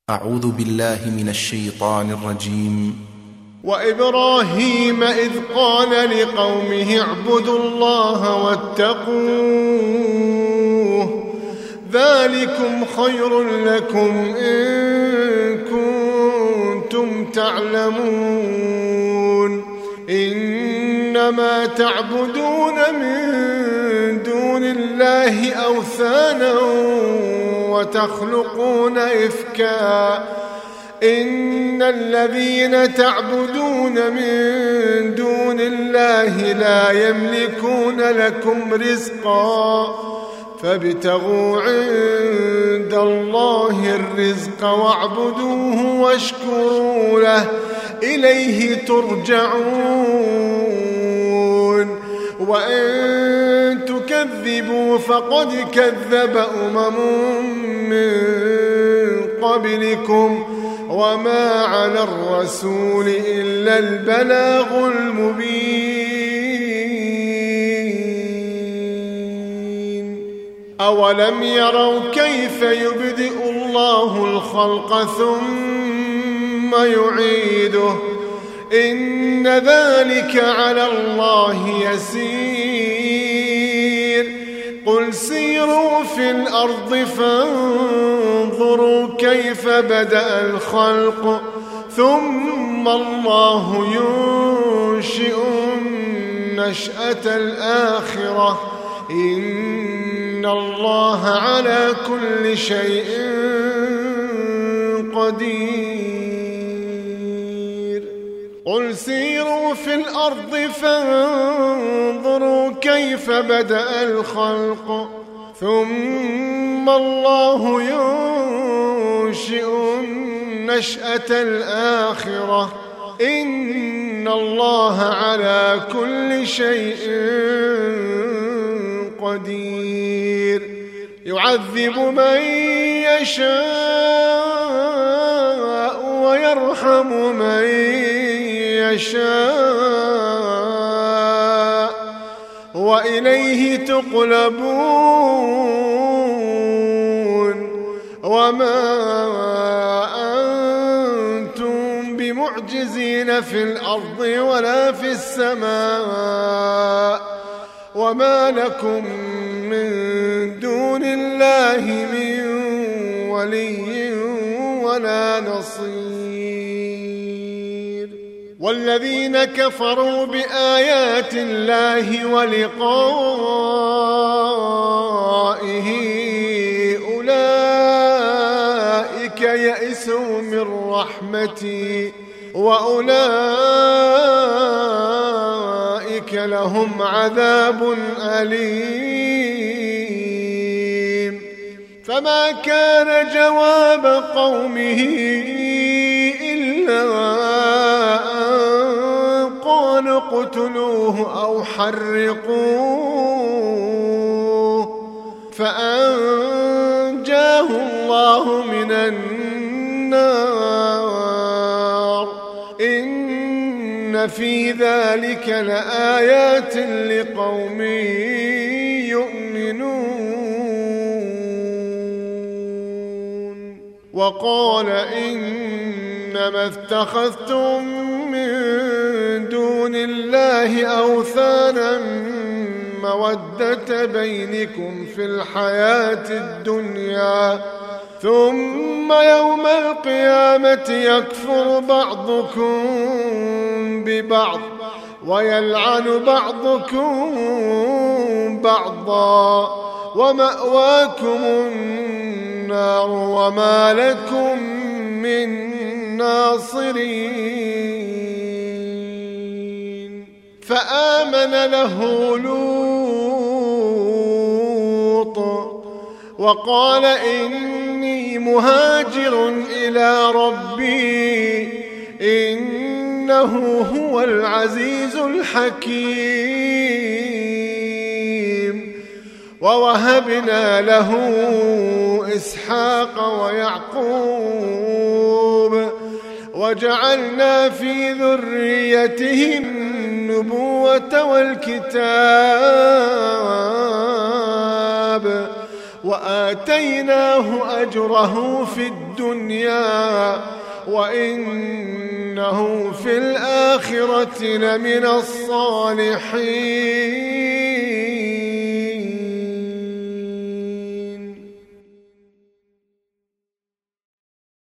أعوذ بالله من الشيطان الرجيم. وإبراهيم إذ قال لقومه اعبدوا الله واتقوه ذلكم خير لكم إن كنتم تعلمون إنما تعبدون من دون الله أوثانا وتخلقون إفكا إن الذين تعبدون من دون الله لا يملكون لكم رزقا فابتغوا عند الله الرزق واعبدوه واشكروا له إليه ترجعون وإن تكذبوا فقد كذب من قبلكم وما على الرسول إلا البلاغ المبين أولم يروا كيف يبدئ الله الخلق ثم يعيده إن ذلك على الله يسير قل سيروا في الأرض فانظروا كيف بدأ الخلق ثم الله ينشئ النشأة الآخرة إن الله على كل شيء قدير قل سيروا في الأرض فانظروا كيف بدأ الخلق ثم الله ينشئ النشأة الآخرة إن الله على كل شيء قدير يعذب من يشاء ويرحم من يشاء وإليه تقلبون وما أنتم بمعجزين في الأرض ولا في السماء وما لكم من دون الله من ولي ولا نصير والذين كفروا بآيات الله ولقائه أولئك يئسوا من رحمتي وأولئك لهم عذاب أليم فما كان جواب قومه إلا أن قالوا اقتلوه أو حرقوه فأنجاه الله من النار إن في ذلك لآيات لقوم يؤمنون وقال إنما اتخذتم من دون الله أوثانا مودة بينكم في الحياة الدنيا ثم يوم القيامة يكفر بعضكم ببعض ويلعن بعضكم بعضا ومأواكم النار وما لكم من ناصرين فآمن له لوط وقال إني مهاجر إلى ربي إنه هو العزيز الحكيم ووهبنا له إسحاق ويعقوب وجعلنا في ذريته النبوة والكتاب وآتيناه أجره في الدنيا وإنه في الآخرة لمن الصالحين.